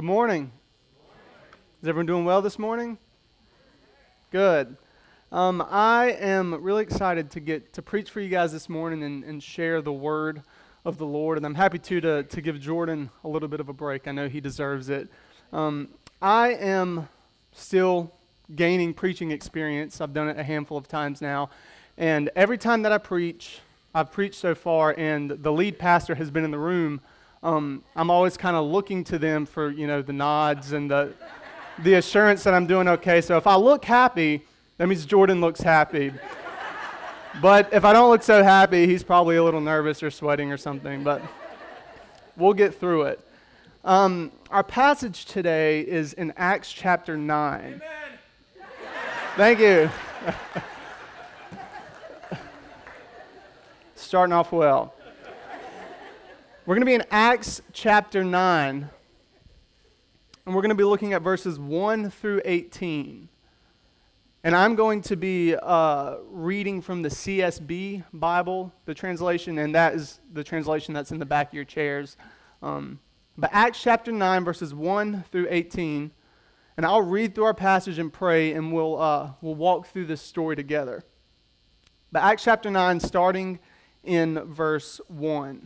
Good morning. Is everyone doing well this morning? Good. I am really excited to get to preach for you guys this morning and share the word of the Lord, and I'm happy to give Jordan a little bit of a break. I know he deserves it. I am still gaining preaching experience. I've done it a handful of times now, and every time that I've preached so far, and the lead pastor has been in the room, I'm always kind of looking to them for, the nods and the assurance that I'm doing okay. So if I look happy, that means Jordan looks happy. But if I don't look so happy, he's probably a little nervous or sweating or something, but we'll get through it. Our passage today is in Acts chapter 9. Amen. Thank you. Starting off well. We're going to be in Acts chapter 9, and we're going to be looking at verses 1 through 18. And I'm going to be reading from the CSB Bible, the translation, and that is the translation that's in the back of your chairs. But Acts chapter 9, verses 1 through 18, and I'll read through our passage and pray, and we'll walk through this story together. But Acts chapter 9, starting in verse 1.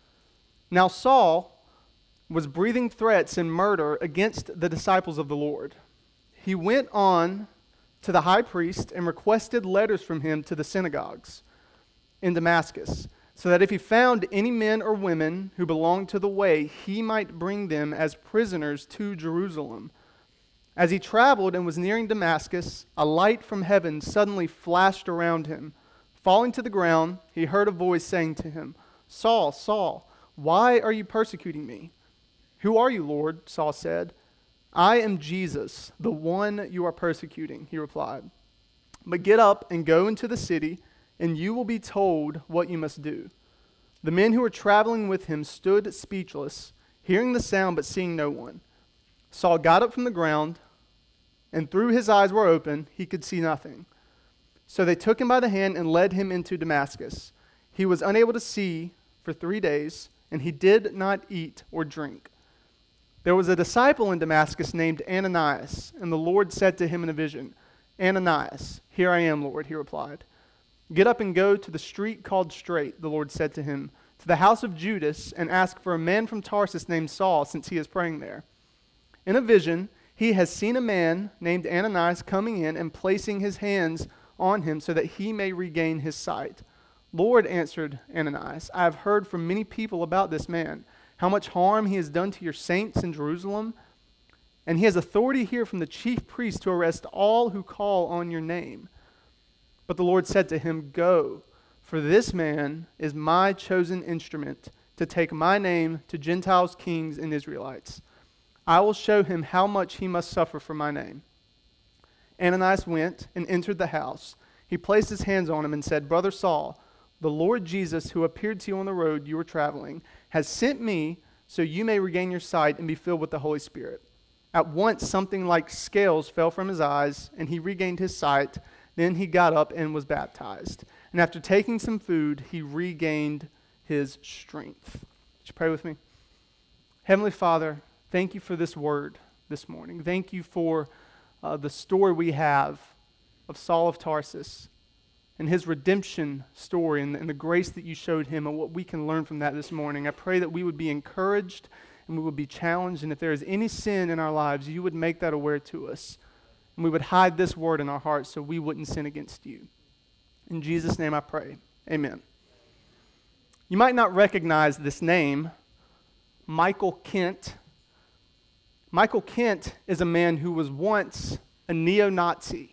Now Saul was breathing threats and murder against the disciples of the Lord. He went on to the high priest and requested letters from him to the synagogues in Damascus, so that if he found any men or women who belonged to the way, he might bring them as prisoners to Jerusalem. As he traveled and was nearing Damascus, a light from heaven suddenly flashed around him. Falling to the ground, he heard a voice saying to him, "Saul, Saul, why are you persecuting me?" "Who are you, Lord?" Saul said. "I am Jesus, the one you are persecuting," he replied. "But get up and go into the city, and you will be told what you must do." The men who were traveling with him stood speechless, hearing the sound but seeing no one. Saul got up from the ground, and though his eyes were open, he could see nothing. So they took him by the hand and led him into Damascus. He was unable to see for 3 days, and he did not eat or drink. There was a disciple in Damascus named Ananias, and the Lord said to him in a vision, "Ananias." "Here I am, Lord," he replied. "Get up and go to the street called Straight," the Lord said to him, "to the house of Judas, and ask for a man from Tarsus named Saul, since he is praying there. In a vision, he has seen a man named Ananias coming in and placing his hands on him so that he may regain his sight." "Lord," answered Ananias, "I have heard from many people about this man, how much harm he has done to your saints in Jerusalem. And he has authority here from the chief priest to arrest all who call on your name." But the Lord said to him, "Go, for this man is my chosen instrument to take my name to Gentiles, kings, and Israelites. I will show him how much he must suffer for my name." Ananias went and entered the house. He placed his hands on him and said, "Brother Saul, the Lord Jesus, who appeared to you on the road you were traveling, has sent me so you may regain your sight and be filled with the Holy Spirit." At once something like scales fell from his eyes, and he regained his sight. Then he got up and was baptized. And after taking some food, he regained his strength. Would you pray with me? Heavenly Father, thank you for this word this morning. Thank you for the story we have of Saul of Tarsus and his redemption story and the grace that you showed him and what we can learn from that this morning. I pray that we would be encouraged and we would be challenged, and if there is any sin in our lives, you would make that aware to us. And we would hide this word in our hearts so we wouldn't sin against you. In Jesus' name I pray. Amen. You might not recognize this name, Michael Kent. Michael Kent is a man who was once a neo-Nazi.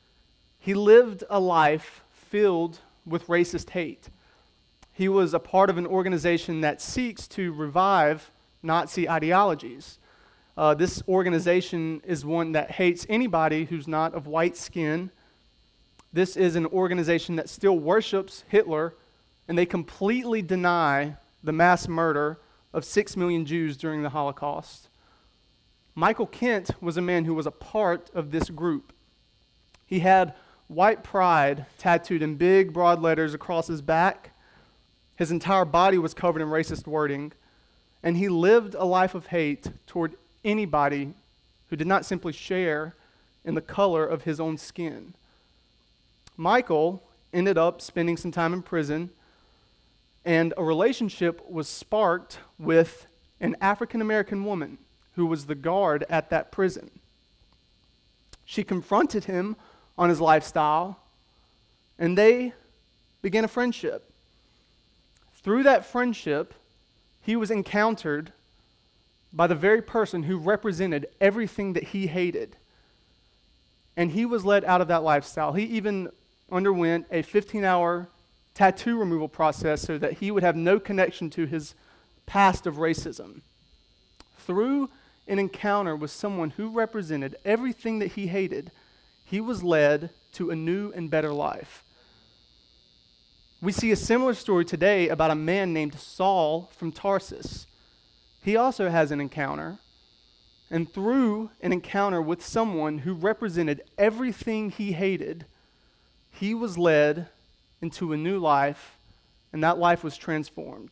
He lived a life filled with racist hate. He was a part of an organization that seeks to revive Nazi ideologies. This organization is one that hates anybody who's not of white skin. This is an organization that still worships Hitler, and they completely deny the mass murder of 6 million Jews during the Holocaust. Michael Kent was a man who was a part of this group. He had white pride tattooed in big, broad letters across his back. His entire body was covered in racist wording, and he lived a life of hate toward anybody who did not simply share in the color of his own skin. Michael ended up spending some time in prison, and a relationship was sparked with an African-American woman who was the guard at that prison. She confronted him on his lifestyle, and they began a friendship. Through that friendship, he was encountered by the very person who represented everything that he hated. And he was led out of that lifestyle. He even underwent a 15-hour tattoo removal process so that he would have no connection to his past of racism. Through an encounter with someone who represented everything that he hated, he was led to a new and better life. We see a similar story today about a man named Saul from Tarsus. He also has an encounter, and through an encounter with someone who represented everything he hated, he was led into a new life, and that life was transformed.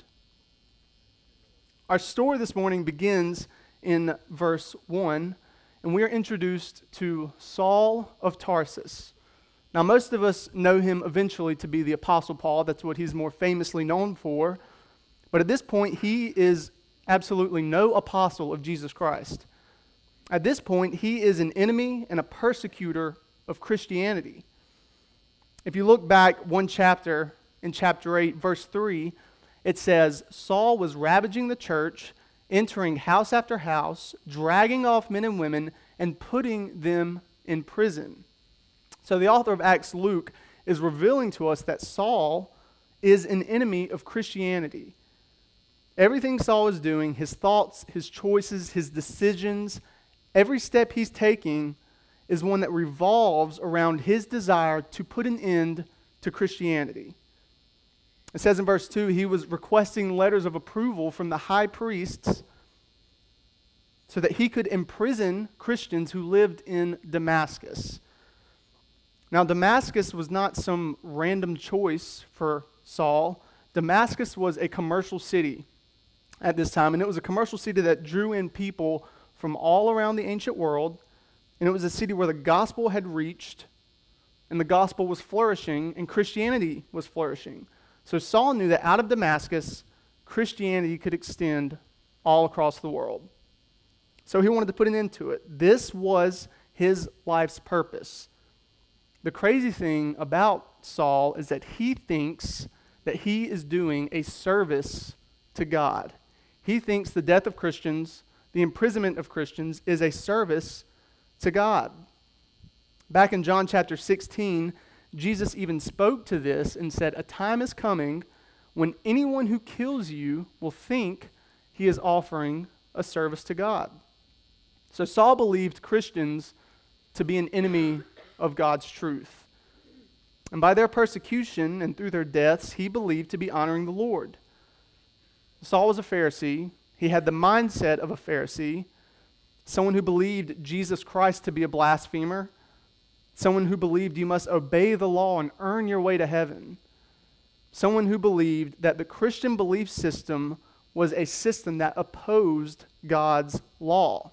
Our story this morning begins in verse 1, and we are introduced to Saul of Tarsus. Now, most of us know him eventually to be the Apostle Paul. That's what he's more famously known for. But at this point, he is absolutely no apostle of Jesus Christ. At this point, he is an enemy and a persecutor of Christianity. If you look back one chapter, in chapter 8, verse 3, it says, Saul was ravaging the church, entering house after house, dragging off men and women, and putting them in prison. So the author of Acts, Luke, is revealing to us that Saul is an enemy of Christianity. Everything Saul is doing, his thoughts, his choices, his decisions, every step he's taking is one that revolves around his desire to put an end to Christianity. It says in verse 2, he was requesting letters of approval from the high priests so that he could imprison Christians who lived in Damascus. Now, Damascus was not some random choice for Saul. Damascus was a commercial city at this time, and it was a commercial city that drew in people from all around the ancient world, and it was a city where the gospel had reached, and the gospel was flourishing, and Christianity was flourishing. So Saul knew that out of Damascus, Christianity could extend all across the world. So he wanted to put an end to it. This was his life's purpose. The crazy thing about Saul is that he thinks that he is doing a service to God. He thinks the death of Christians, the imprisonment of Christians, is a service to God. Back in John chapter 16, Jesus even spoke to this and said, "A time is coming when anyone who kills you will think he is offering a service to God." So Saul believed Christians to be an enemy of God's truth. And by their persecution and through their deaths, he believed to be honoring the Lord. Saul was a Pharisee. He had the mindset of a Pharisee, someone who believed Jesus Christ to be a blasphemer, someone who believed you must obey the law and earn your way to heaven, someone who believed that the Christian belief system was a system that opposed God's law.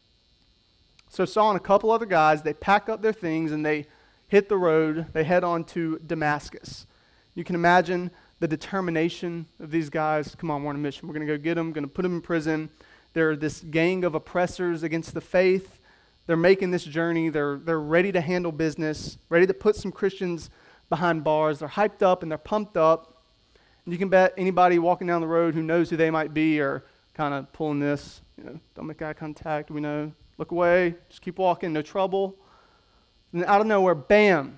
So Saul and a couple other guys, they pack up their things and they hit the road. They head on to Damascus. You can imagine the determination of these guys. Come on, we're on a mission. We're going to go get them, going to put them in prison. They're this gang of oppressors against the faith. They're making this journey. They're ready to handle business, ready to put some Christians behind bars. They're hyped up and they're pumped up. And you can bet anybody walking down the road who knows who they might be are kind of pulling this, don't make eye contact, we know. Look away, just keep walking, no trouble. And out of nowhere, bam,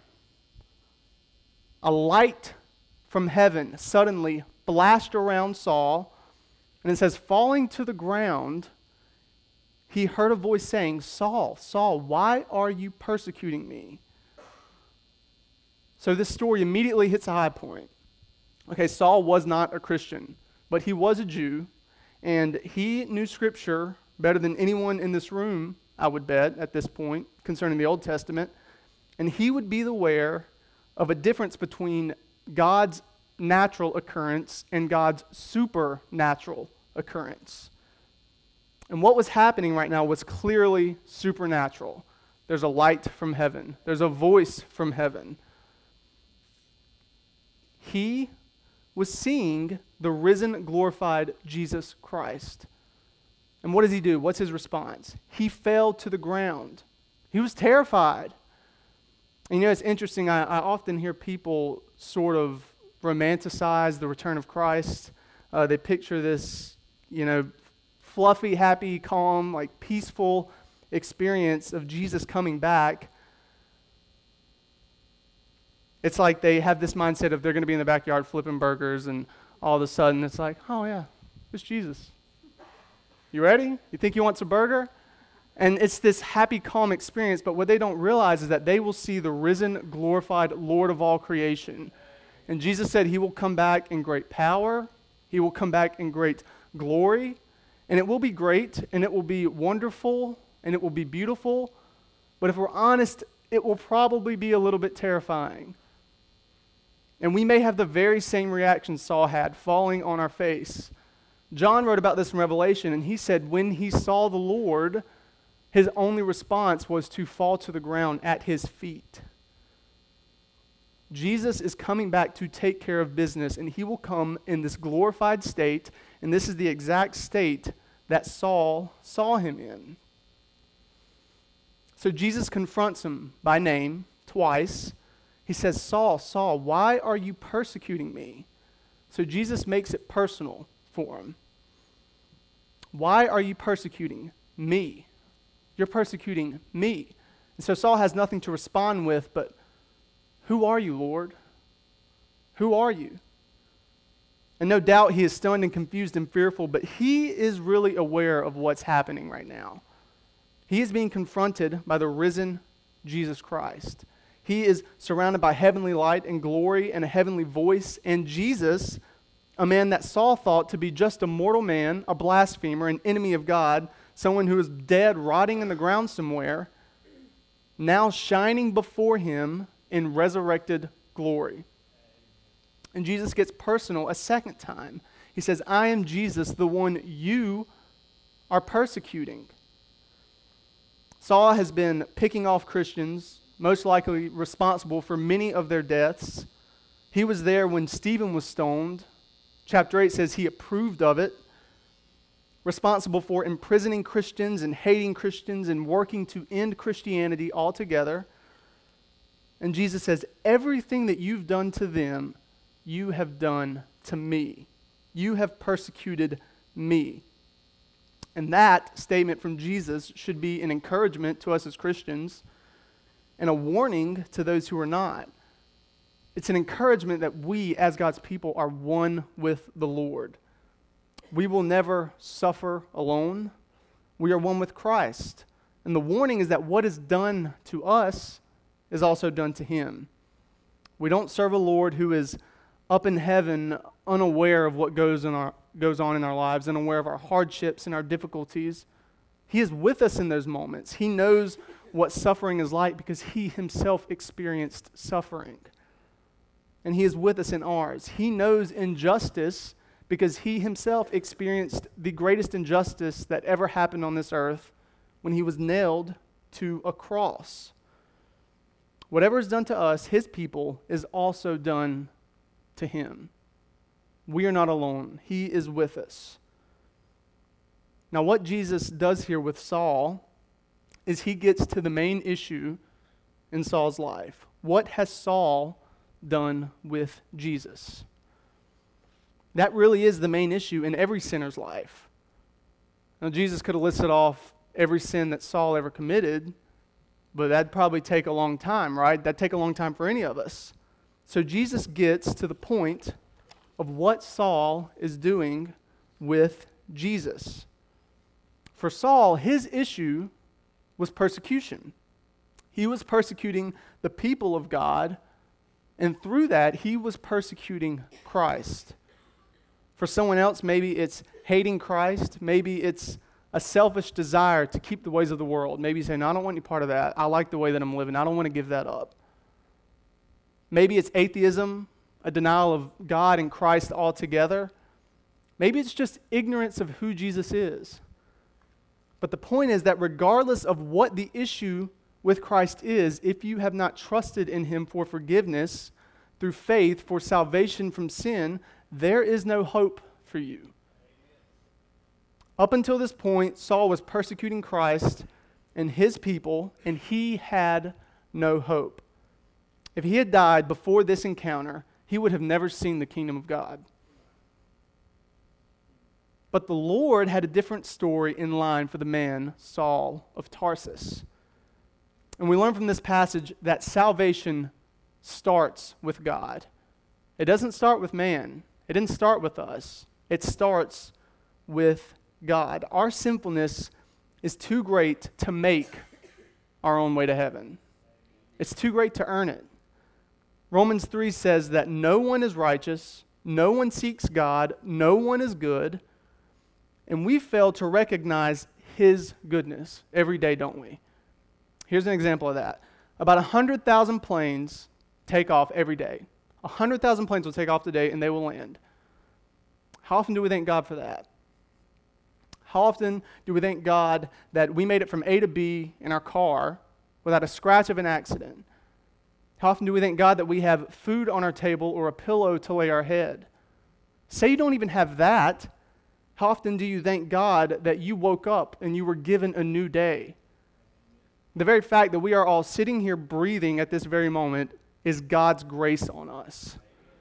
a light from heaven suddenly flashed around Saul, and it says, falling to the ground, he heard a voice saying, "Saul, Saul, why are you persecuting me?" So this story immediately hits a high point. Okay, Saul was not a Christian, but he was a Jew, and he knew Scripture better than anyone in this room, I would bet, at this point, concerning the Old Testament. And he would be aware of a difference between God's natural occurrence and God's supernatural occurrence. And what was happening right now was clearly supernatural. There's a light from heaven. There's a voice from heaven. He was seeing the risen, glorified Jesus Christ. And what does he do? What's his response? He fell to the ground. He was terrified. And it's interesting, I often hear people sort of romanticize the return of Christ. They picture this, fluffy, happy, calm, peaceful experience of Jesus coming back. It's like they have this mindset of they're going to be in the backyard flipping burgers, and all of a sudden it's like, oh yeah, it's Jesus. You ready? You think you want some burger? And it's this happy, calm experience, but what they don't realize is that they will see the risen, glorified Lord of all creation. And Jesus said he will come back in great power. He will come back in great glory. And it will be great, and it will be wonderful, and it will be beautiful. But if we're honest, it will probably be a little bit terrifying. And we may have the very same reaction Saul had, falling on our face. John wrote about this in Revelation, and he said when he saw the Lord, his only response was to fall to the ground at his feet. Jesus is coming back to take care of business, and he will come in this glorified state, and this is the exact state that Saul saw him in. So Jesus confronts him by name twice. He says, Saul, Saul, why are you persecuting me? So Jesus makes it personal for him. Why are you persecuting me? You're persecuting me. And so Saul has nothing to respond with, but who are you, Lord? Who are you? And no doubt he is stunned and confused and fearful, but he is really aware of what's happening right now. He is being confronted by the risen Jesus Christ. He is surrounded by heavenly light and glory and a heavenly voice, and Jesus, a man that Saul thought to be just a mortal man, a blasphemer, an enemy of God, someone who is dead, rotting in the ground somewhere, now shining before him in resurrected glory. And Jesus gets personal a second time. He says, I am Jesus, the one you are persecuting. Saul has been picking off Christians, most likely responsible for many of their deaths. He was there when Stephen was stoned. Chapter 8 says he approved of it. Responsible for imprisoning Christians and hating Christians and working to end Christianity altogether. And Jesus says, everything that you've done to them, you have done to me. You have persecuted me. And that statement from Jesus should be an encouragement to us as Christians and a warning to those who are not. It's an encouragement that we, as God's people, are one with the Lord. We will never suffer alone. We are one with Christ. And the warning is that what is done to us is also done to him. We don't serve a Lord who is up in heaven, unaware of what goes on in our lives, unaware of our hardships and our difficulties. He is with us in those moments. He knows what suffering is like because he himself experienced suffering. And he is with us in ours. He knows injustice because he himself experienced the greatest injustice that ever happened on this earth when he was nailed to a cross. Whatever is done to us, his people, is also done to him. We are not alone. He is with us. Now, what Jesus does here with Saul is he gets to the main issue in Saul's life. What has Saul done with Jesus? That really is the main issue in every sinner's life. Now, Jesus could have listed off every sin that Saul ever committed, but that'd probably take a long time, right? That'd take a long time for any of us. So Jesus gets to the point of what Saul is doing with Jesus. For Saul, his issue was persecution. He was persecuting the people of God, and through that, he was persecuting Christ. For someone else, maybe it's hating Christ. Maybe it's a selfish desire to keep the ways of the world. Maybe you say, no, I don't want any part of that. I like the way that I'm living. I don't want to give that up. Maybe it's atheism, a denial of God and Christ altogether. Maybe it's just ignorance of who Jesus is. But the point is that regardless of what the issue with Christ is, if you have not trusted in him for forgiveness through faith for salvation from sin, there is no hope for you. Up until this point, Saul was persecuting Christ and his people, and he had no hope. If he had died before this encounter, he would have never seen the kingdom of God. But the Lord had a different story in line for the man, Saul of Tarsus. And we learn from this passage that salvation starts with God. It doesn't start with man. It didn't start with us. It starts with God. Our sinfulness is too great to make our own way to heaven. It's too great to earn it. Romans 3 says that no one is righteous, no one seeks God, no one is good, and we fail to recognize his goodness every day, don't we? Here's an example of that. About 100,000 planes take off every day. 100,000 planes will take off today and they will land. How often do we thank God for that? How often do we thank God that we made it from A to B in our car without a scratch of an accident? How often do we thank God that we have food on our table or a pillow to lay our head? Say you don't even have that. How often do you thank God that you woke up and you were given a new day? The very fact that we are all sitting here breathing at this very moment is God's grace on us.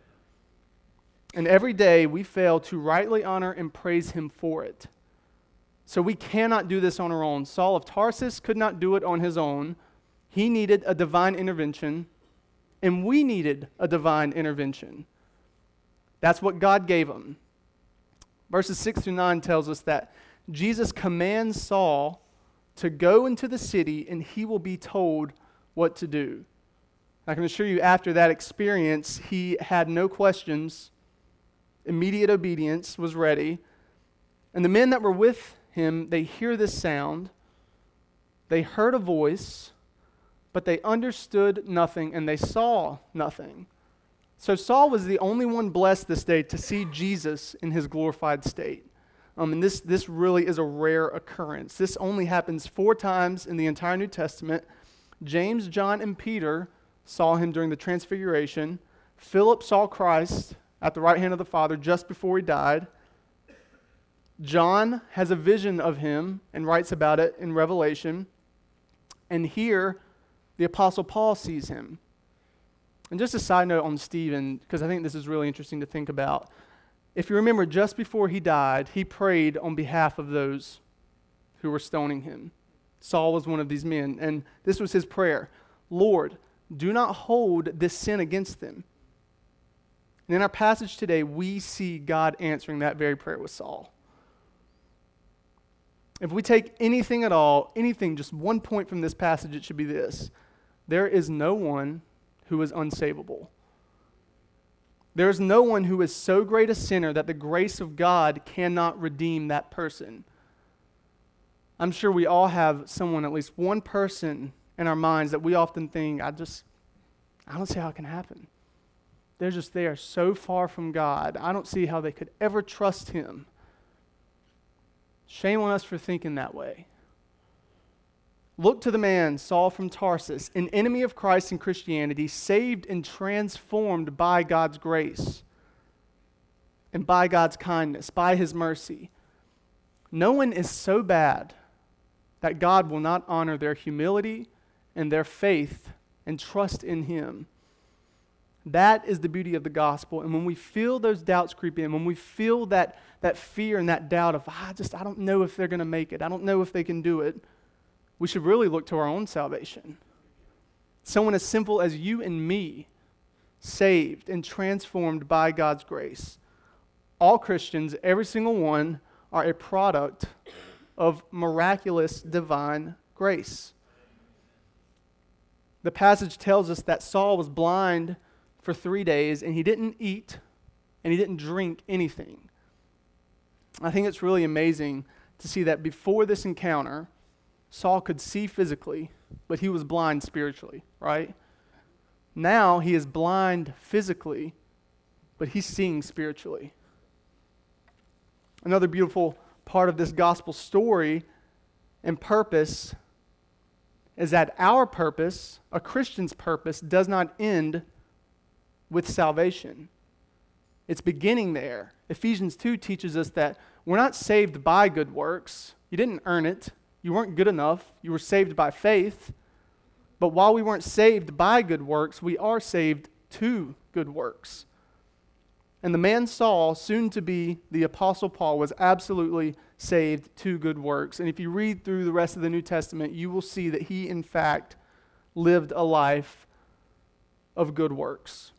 And every day we fail to rightly honor and praise him for it. So we cannot do this on our own. Saul of Tarsus could not do it on his own. He needed a divine intervention, and we needed a divine intervention. That's what God gave him. Verses 6 through 9 tells us that Jesus commands Saul to go into the city and he will be told what to do. I can assure you after that experience, he had no questions. Immediate obedience was ready. And the men that were with him, they hear this sound. They heard a voice, but they understood nothing and they saw nothing. So Saul was the only one blessed this day to see Jesus in his glorified state. And this really is a rare occurrence. This only happens 4 times in the entire New Testament. James, John, and Peter saw him during the Transfiguration. Philip saw Christ at the right hand of the Father just before he died. John has a vision of him and writes about it in Revelation. And here, the Apostle Paul sees him. And just a side note on Stephen, because I think this is really interesting to think about. If you remember, just before he died, he prayed on behalf of those who were stoning him. Saul was one of these men, and this was his prayer. Lord, do not hold this sin against them. And in our passage today, we see God answering that very prayer with Saul. If we take anything at all, anything, just one point from this passage, it should be this. There is no one who is unsavable. There is no one who is so great a sinner that the grace of God cannot redeem that person. I'm sure we all have someone, at least one person in our minds that we often think, I don't see how it can happen. They're just there so far from God. I don't see how they could ever trust him. Shame on us for thinking that way. Look to the man, Saul from Tarsus, an enemy of Christ and Christianity, saved and transformed by God's grace and by God's kindness, by his mercy. No one is so bad that God will not honor their humility and their faith and trust in him. That is the beauty of the gospel. And when we feel those doubts creep in, when we feel that fear and that doubt of, I don't know if they're going to make it, I don't know if they can do it, we should really look to our own salvation. Someone as simple as you and me, saved and transformed by God's grace. All Christians, every single one, are a product of miraculous divine grace. The passage tells us that Saul was blind for 3 days, and he didn't eat and he didn't drink anything. I think it's really amazing to see that before this encounter, Saul could see physically, but he was blind spiritually, right? Now he is blind physically, but he's seeing spiritually. Another beautiful part of this gospel story and purpose is that our purpose, a Christian's purpose, does not end with salvation. It's beginning there. Ephesians 2 teaches us that we're not saved by good works. You didn't earn it. You weren't good enough. You were saved by faith. But while we weren't saved by good works, we are saved to good works. And the man Saul, soon to be the Apostle Paul, was absolutely saved to good works. And if you read through the rest of the New Testament, you will see that he, in fact, lived a life of good works.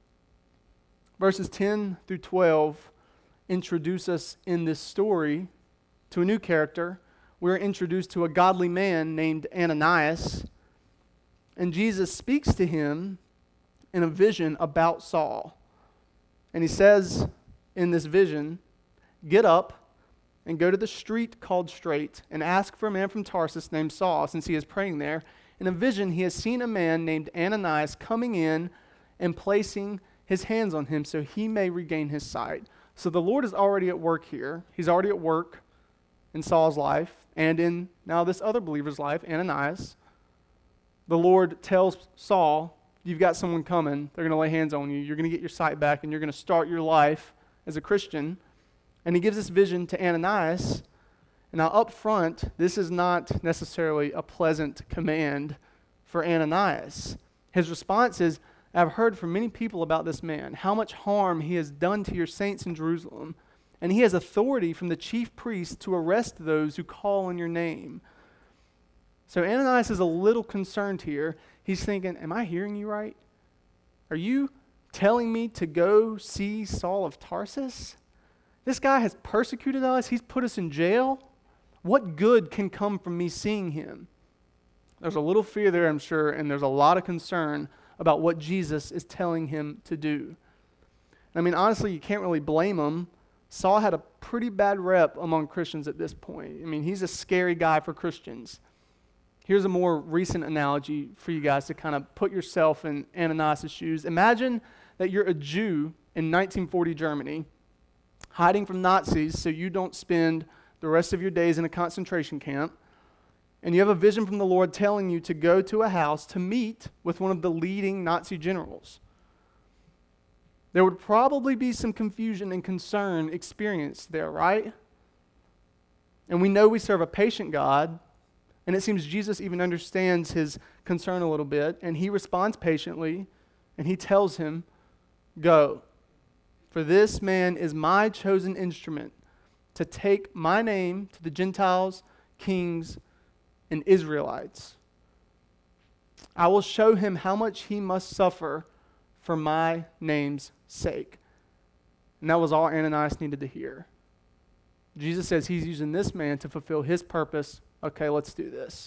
Verses 10 through 12 introduce us in this story to a new character. We're introduced to a godly man named Ananias, and Jesus speaks to him in a vision about Saul. And he says in this vision, "Get up and go to the street called Straight and ask for a man from Tarsus named Saul, since he is praying there. In a vision he has seen a man named Ananias coming in and placing his hands on him so he may regain his sight." So the Lord is already at work here. He's already at work in Saul's life and in now this other believer's life, Ananias. The Lord tells Saul, "You've got someone coming. They're going to lay hands on you. You're going to get your sight back, and you're going to start your life as a Christian." And he gives this vision to Ananias. And now up front, this is not necessarily a pleasant command for Ananias. His response is, "I've heard from many people about this man, how much harm he has done to your saints in Jerusalem. And he has authority from the chief priests to arrest those who call on your name." So Ananias is a little concerned here. He's thinking, am I hearing you right? Are you telling me to go see Saul of Tarsus? This guy has persecuted us. He's put us in jail. What good can come from me seeing him? There's a little fear there, I'm sure, and there's a lot of concern about what Jesus is telling him to do. I mean, honestly, you can't really blame him. Saul had a pretty bad rep among Christians at this point. I mean, he's a scary guy for Christians. Here's a more recent analogy for you guys to kind of put yourself in Ananias' shoes. Imagine that you're a Jew in 1940 Germany, hiding from Nazis so you don't spend the rest of your days in a concentration camp, and you have a vision from the Lord telling you to go to a house to meet with one of the leading Nazi generals. There would probably be some confusion and concern experienced there, right? And we know we serve a patient God, and it seems Jesus even understands his concern a little bit, and he responds patiently, and he tells him, "Go, for this man is my chosen instrument to take my name to the Gentiles, kings, and Israelites. I will show him how much he must suffer for my name's sake." And that was all Ananias needed to hear. Jesus says he's using this man to fulfill his purpose. Okay, let's do this.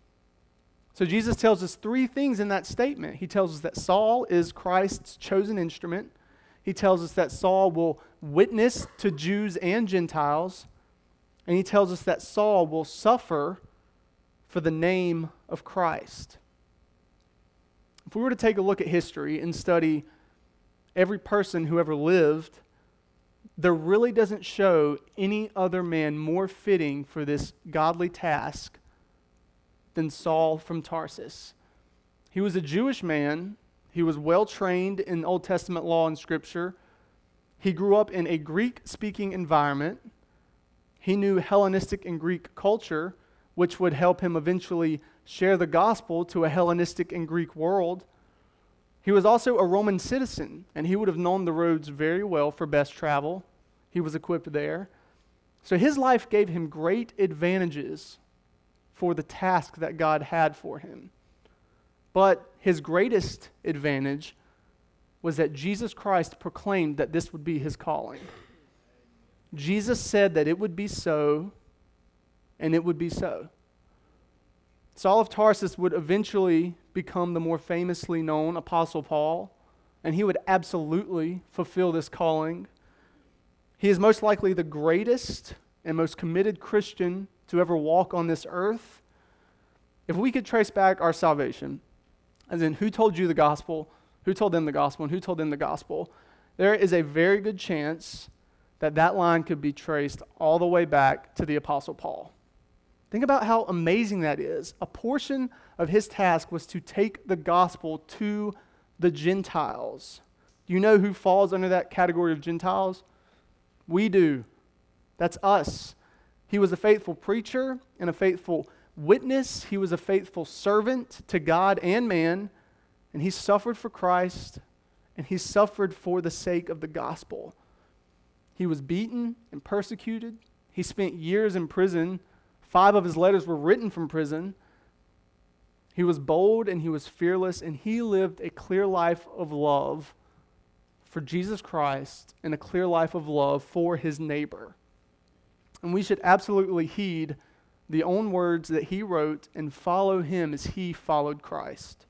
So Jesus tells us three things in that statement. He tells us that Saul is Christ's chosen instrument. He tells us that Saul will witness to Jews and Gentiles. And he tells us that Saul will suffer for the name of Christ. If we were to take a look at history and study every person who ever lived, there really doesn't show any other man more fitting for this godly task than Saul from Tarsus. He was a Jewish man. He was well trained in Old Testament law and scripture. He grew up in a Greek-speaking environment. He knew Hellenistic and Greek culture, which would help him eventually share the gospel to a Hellenistic and Greek world. He was also a Roman citizen, and he would have known the roads very well for best travel. He was equipped there. So his life gave him great advantages for the task that God had for him. But his greatest advantage was that Jesus Christ proclaimed that this would be his calling. Jesus said that it would be so, and it would be so. Saul of Tarsus would eventually become the more famously known Apostle Paul, and he would absolutely fulfill this calling. He is most likely the greatest and most committed Christian to ever walk on this earth. If we could trace back our salvation, as in who told you the gospel, who told them the gospel, and who told them the gospel, there is a very good chance that that line could be traced all the way back to the Apostle Paul. Think about how amazing that is. A portion of his task was to take the gospel to the Gentiles. Do you know who falls under that category of Gentiles? We do. That's us. He was a faithful preacher and a faithful witness. He was a faithful servant to God and man, and he suffered for Christ, and he suffered for the sake of the gospel. He was beaten and persecuted. He spent years in prison. 5 of his letters were written from prison. He was bold and he was fearless, and he lived a clear life of love for Jesus Christ and a clear life of love for his neighbor. And we should absolutely heed the own words that he wrote and follow him as he followed Christ.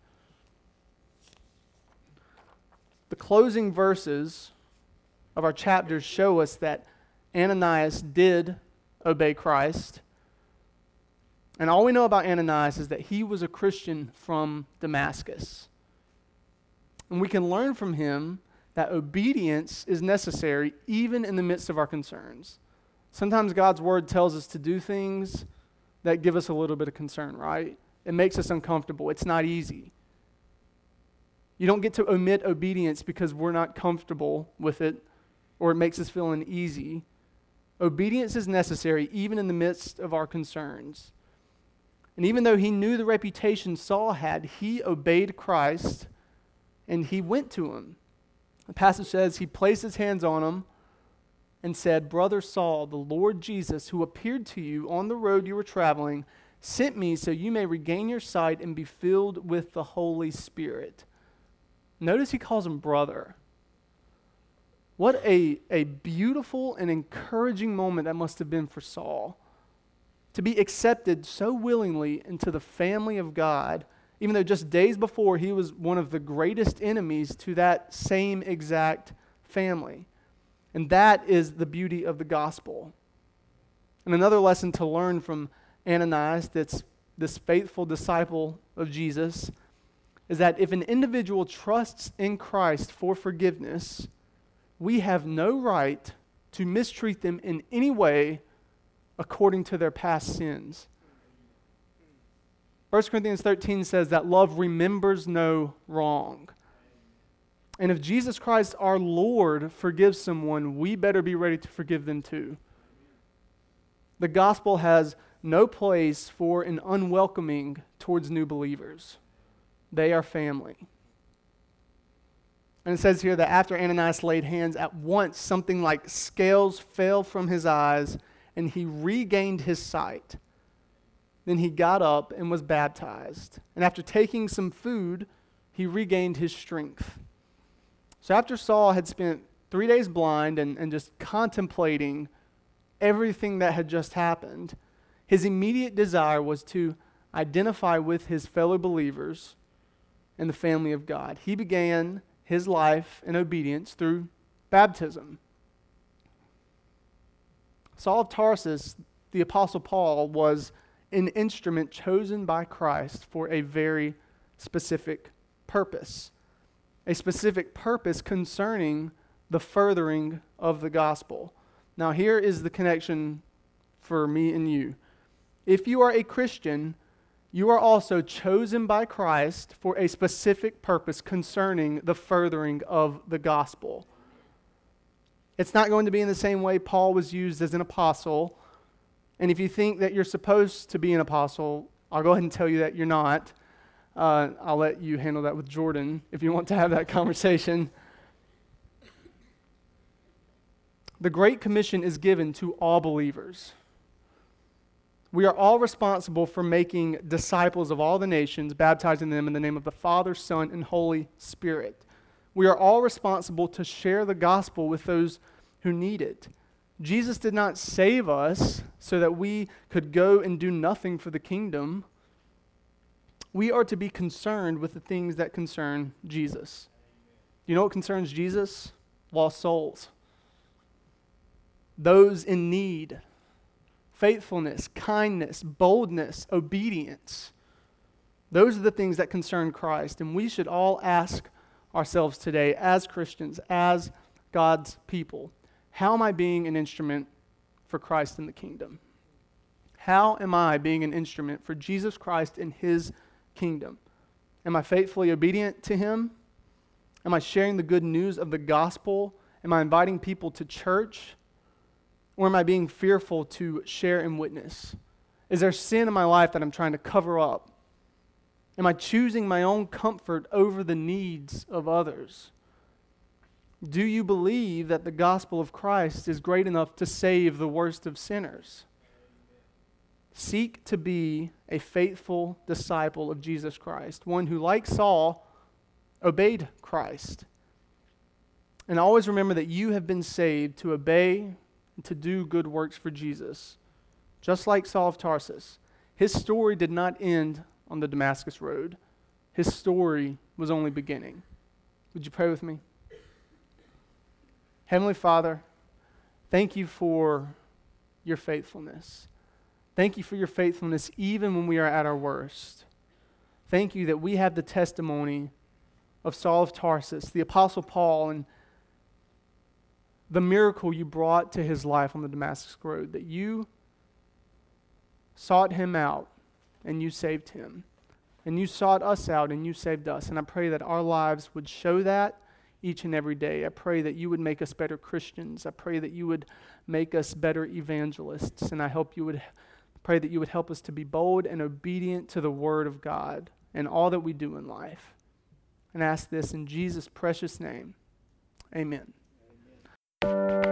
The closing verses of our chapters show us that Ananias did obey Christ. And all we know about Ananias is that he was a Christian from Damascus. And we can learn from him that obedience is necessary even in the midst of our concerns. Sometimes God's word tells us to do things that give us a little bit of concern, right? It makes us uncomfortable. It's not easy. You don't get to omit obedience because we're not comfortable with it or it makes us feel uneasy. Obedience is necessary even in the midst of our concerns. And even though he knew the reputation Saul had, he obeyed Christ and he went to him. The passage says he placed his hands on him and said, "Brother Saul, the Lord Jesus, who appeared to you on the road you were traveling, sent me so you may regain your sight and be filled with the Holy Spirit." Notice he calls him brother. What a beautiful and encouraging moment that must have been for Saul. To be accepted so willingly into the family of God, even though just days before he was one of the greatest enemies to that same exact family. And that is the beauty of the gospel. And another lesson to learn from Ananias, that's this faithful disciple of Jesus, is that if an individual trusts in Christ for forgiveness, we have no right to mistreat them in any way according to their past sins. 1 Corinthians 13 says that love remembers no wrong. And if Jesus Christ, our Lord, forgives someone, we better be ready to forgive them too. The gospel has no place for an unwelcoming towards new believers. They are family. And it says here that after Ananias laid hands, at once something like scales fell from his eyes, and he regained his sight. Then he got up and was baptized. And after taking some food, he regained his strength. So after Saul had spent 3 days blind and just contemplating everything that had just happened, his immediate desire was to identify with his fellow believers and the family of God. He began his life in obedience through baptism. Saul of Tarsus, the Apostle Paul, was an instrument chosen by Christ for a very specific purpose. A specific purpose concerning the furthering of the gospel. Now here is the connection for me and you. If you are a Christian, you are also chosen by Christ for a specific purpose concerning the furthering of the gospel. It's not going to be in the same way Paul was used as an apostle. And if you think that you're supposed to be an apostle, I'll go ahead and tell you that you're not. I'll let you handle that with Jordan if you want to have that conversation. The Great Commission is given to all believers. We are all responsible for making disciples of all the nations, baptizing them in the name of the Father, Son, and Holy Spirit. We are all responsible to share the gospel with those who need it. Jesus did not save us so that we could go and do nothing for the kingdom. We are to be concerned with the things that concern Jesus. You know what concerns Jesus? Lost souls. Those in need. Faithfulness, kindness, boldness, obedience. Those are the things that concern Christ. And we should all ask ourselves today as Christians, as God's people, how am I being an instrument for Christ in the kingdom? How am I being an instrument for Jesus Christ in His kingdom? Am I faithfully obedient to Him? Am I sharing the good news of the gospel? Am I inviting people to church? Or am I being fearful to share and witness? Is there sin in my life that I'm trying to cover up? Am I choosing my own comfort over the needs of others? Do you believe that the gospel of Christ is great enough to save the worst of sinners? Seek to be a faithful disciple of Jesus Christ, one who, like Saul, obeyed Christ. And always remember that you have been saved to obey and to do good works for Jesus. Just like Saul of Tarsus, his story did not end on the Damascus Road. His story was only beginning. Would you pray with me? Heavenly Father, thank you for your faithfulness. Thank you for your faithfulness even when we are at our worst. Thank you that we have the testimony of Saul of Tarsus, the Apostle Paul, and the miracle you brought to his life on the Damascus Road, that you sought him out and you saved him. And you sought us out and you saved us. And I pray that our lives would show that each and every day. I pray that you would make us better Christians. I pray that you would make us better evangelists. And I pray that you would help us to be bold and obedient to the Word of God in all that we do in life. And I ask this in Jesus' precious name. Amen.